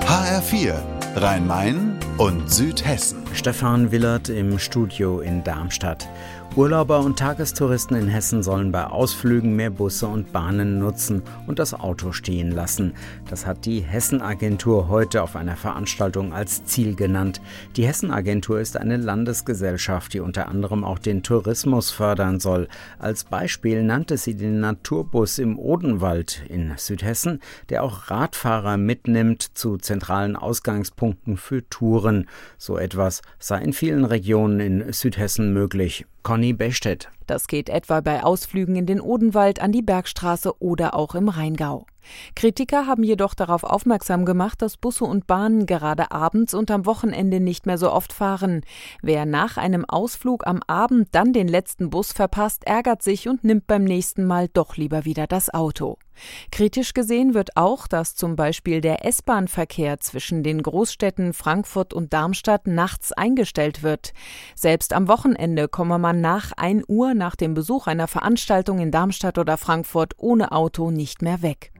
HR4, Rhein-Main und Südhessen. Stefan Willert im Studio in Darmstadt. Urlauber und Tagestouristen in Hessen sollen bei Ausflügen mehr Busse und Bahnen nutzen und das Auto stehen lassen. Das hat die Hessen-Agentur heute auf einer Veranstaltung als Ziel genannt. Die Hessen-Agentur ist eine Landesgesellschaft, die unter anderem auch den Tourismus fördern soll. Als Beispiel nannte sie den Naturbus im Odenwald in Südhessen, der auch Radfahrer mitnimmt zu zentralen Ausgangspunkten für Touren. So etwas sei in vielen Regionen in Südhessen möglich. Conny Bechstedt. Das geht etwa bei Ausflügen in den Odenwald, an die Bergstraße oder auch im Rheingau. Kritiker haben jedoch darauf aufmerksam gemacht, dass Busse und Bahnen gerade abends und am Wochenende nicht mehr so oft fahren. Wer nach einem Ausflug am Abend dann den letzten Bus verpasst, ärgert sich und nimmt beim nächsten Mal doch lieber wieder das Auto. Kritisch gesehen wird auch, dass zum Beispiel der S-Bahn-Verkehr zwischen den Großstädten Frankfurt und Darmstadt nachts eingestellt wird. Selbst am Wochenende komme man nach 1 Uhr nach dem Besuch einer Veranstaltung in Darmstadt oder Frankfurt ohne Auto nicht mehr weg.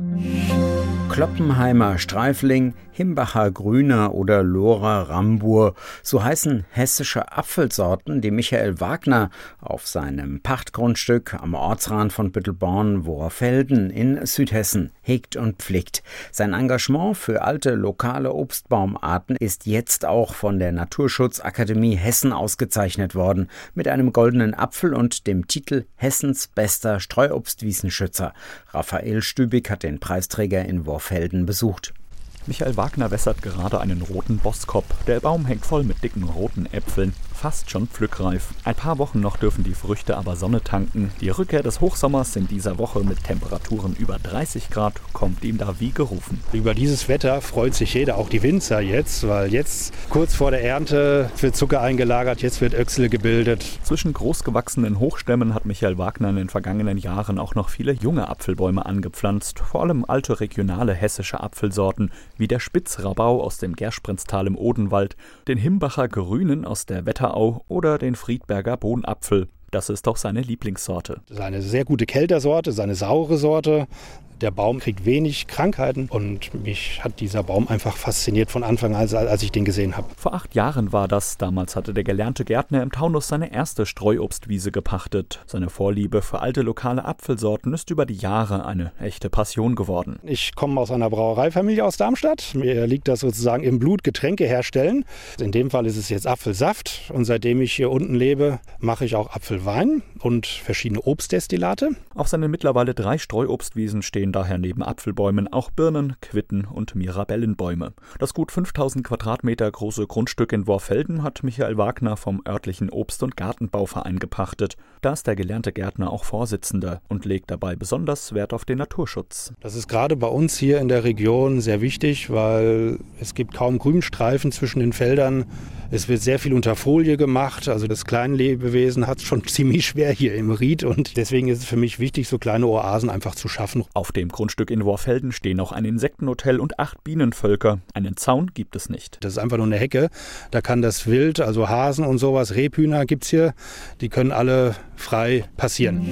Kloppenheimer Streifling, Himbacher Grüner oder Lohrer Rambur. So heißen hessische Apfelsorten, die Michael Wagner auf seinem Pachtgrundstück am Ortsrand von Büttelborn-Worfelden in Südhessen hegt und pflegt. Sein Engagement für alte lokale Obstbaumarten ist jetzt auch von der Naturschutzakademie Hessen ausgezeichnet worden, mit einem goldenen Apfel und dem Titel Hessens bester Streuobstwiesenschützer. Raphael Stübig hat den Preisträger in Worfelden besucht. Michael Wagner wässert gerade einen roten Boskop. Der Baum hängt voll mit dicken roten Äpfeln, fast schon pflückreif. Ein paar Wochen noch dürfen die Früchte aber Sonne tanken. Die Rückkehr des Hochsommers in dieser Woche mit Temperaturen über 30 Grad kommt ihm da wie gerufen. Über dieses Wetter freut sich jeder, auch die Winzer jetzt, weil jetzt kurz vor der Ernte wird Zucker eingelagert, jetzt wird Öchsle gebildet. Zwischen großgewachsenen Hochstämmen hat Michael Wagner in den vergangenen Jahren auch noch viele junge Apfelbäume angepflanzt, vor allem alte regionale hessische Apfelsorten, wie der Spitzrabau aus dem Gersprinztal im Odenwald, den Himbacher Grünen aus der Wetterau oder den Friedberger Bohnapfel. Das ist auch seine Lieblingssorte. Das ist eine sehr gute Kältersorte, eine saure Sorte. Der Baum kriegt wenig Krankheiten und mich hat dieser Baum einfach fasziniert von Anfang an, als ich den gesehen habe. Vor 8 Jahren war das. Damals hatte der gelernte Gärtner im Taunus seine erste Streuobstwiese gepachtet. Seine Vorliebe für alte lokale Apfelsorten ist über die Jahre eine echte Passion geworden. Ich komme aus einer Brauereifamilie aus Darmstadt. Mir liegt das sozusagen im Blut, Getränke herstellen. In dem Fall ist es jetzt Apfelsaft und seitdem ich hier unten lebe, mache ich auch Apfelwein und verschiedene Obstdestillate. Auf seinen mittlerweile 3 Streuobstwiesen stehen daher neben Apfelbäumen auch Birnen, Quitten und Mirabellenbäume. Das gut 5000 Quadratmeter große Grundstück in Worfelden hat Michael Wagner vom örtlichen Obst- und Gartenbauverein gepachtet. Da ist der gelernte Gärtner auch Vorsitzender und legt dabei besonders Wert auf den Naturschutz. Das ist gerade bei uns hier in der Region sehr wichtig, weil es gibt kaum Grünstreifen zwischen den Feldern. Es wird sehr viel unter Folie gemacht, also das Kleinlebewesen hat es schon ziemlich schwer hier im Ried und deswegen ist es für mich wichtig, so kleine Oasen einfach zu schaffen. Auf dem Grundstück in Worfelden stehen auch ein Insektenhotel und 8 Bienenvölker. Einen Zaun gibt es nicht. Das ist einfach nur eine Hecke, da kann das Wild, also Hasen und sowas, Rebhühner gibt es hier, die können alle frei passieren.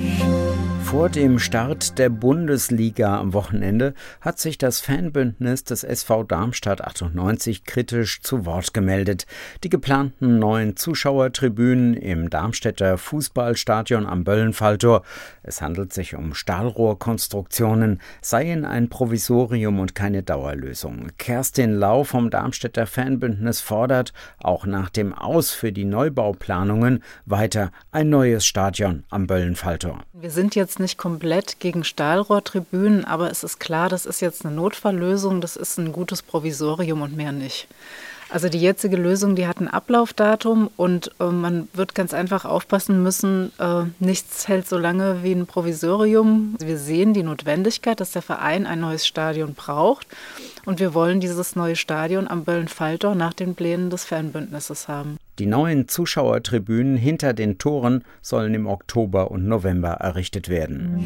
Vor dem Start der Bundesliga am Wochenende hat sich das Fanbündnis des SV Darmstadt 98 kritisch zu Wort gemeldet. Die geplanten neuen Zuschauertribünen im Darmstädter Fußballstadion am Böllenfalltor, es handelt sich um Stahlrohrkonstruktionen, seien ein Provisorium und keine Dauerlösung. Kerstin Lau vom Darmstädter Fanbündnis fordert, auch nach dem Aus für die Neubauplanungen, weiter ein neues Stadion am Böllenfalltor. Wir sind jetzt nicht komplett gegen Stahlrohrtribünen, aber es ist klar, das ist jetzt eine Notfalllösung, das ist ein gutes Provisorium und mehr nicht. Also die jetzige Lösung, die hat ein Ablaufdatum und man wird ganz einfach aufpassen müssen, nichts hält so lange wie ein Provisorium. Wir sehen die Notwendigkeit, dass der Verein ein neues Stadion braucht und wir wollen dieses neue Stadion am Böllenfalltor nach den Plänen des Fanbündnisses haben. Die neuen Zuschauertribünen hinter den Toren sollen im Oktober und November errichtet werden.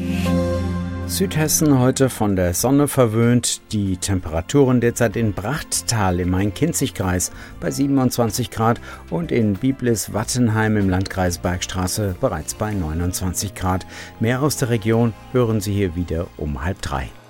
Südhessen heute von der Sonne verwöhnt. Die Temperaturen derzeit in Brachttal im Main-Kinzig-Kreis bei 27 Grad und in Biblis-Wattenheim im Landkreis Bergstraße bereits bei 29 Grad. Mehr aus der Region hören Sie hier wieder um 2:30.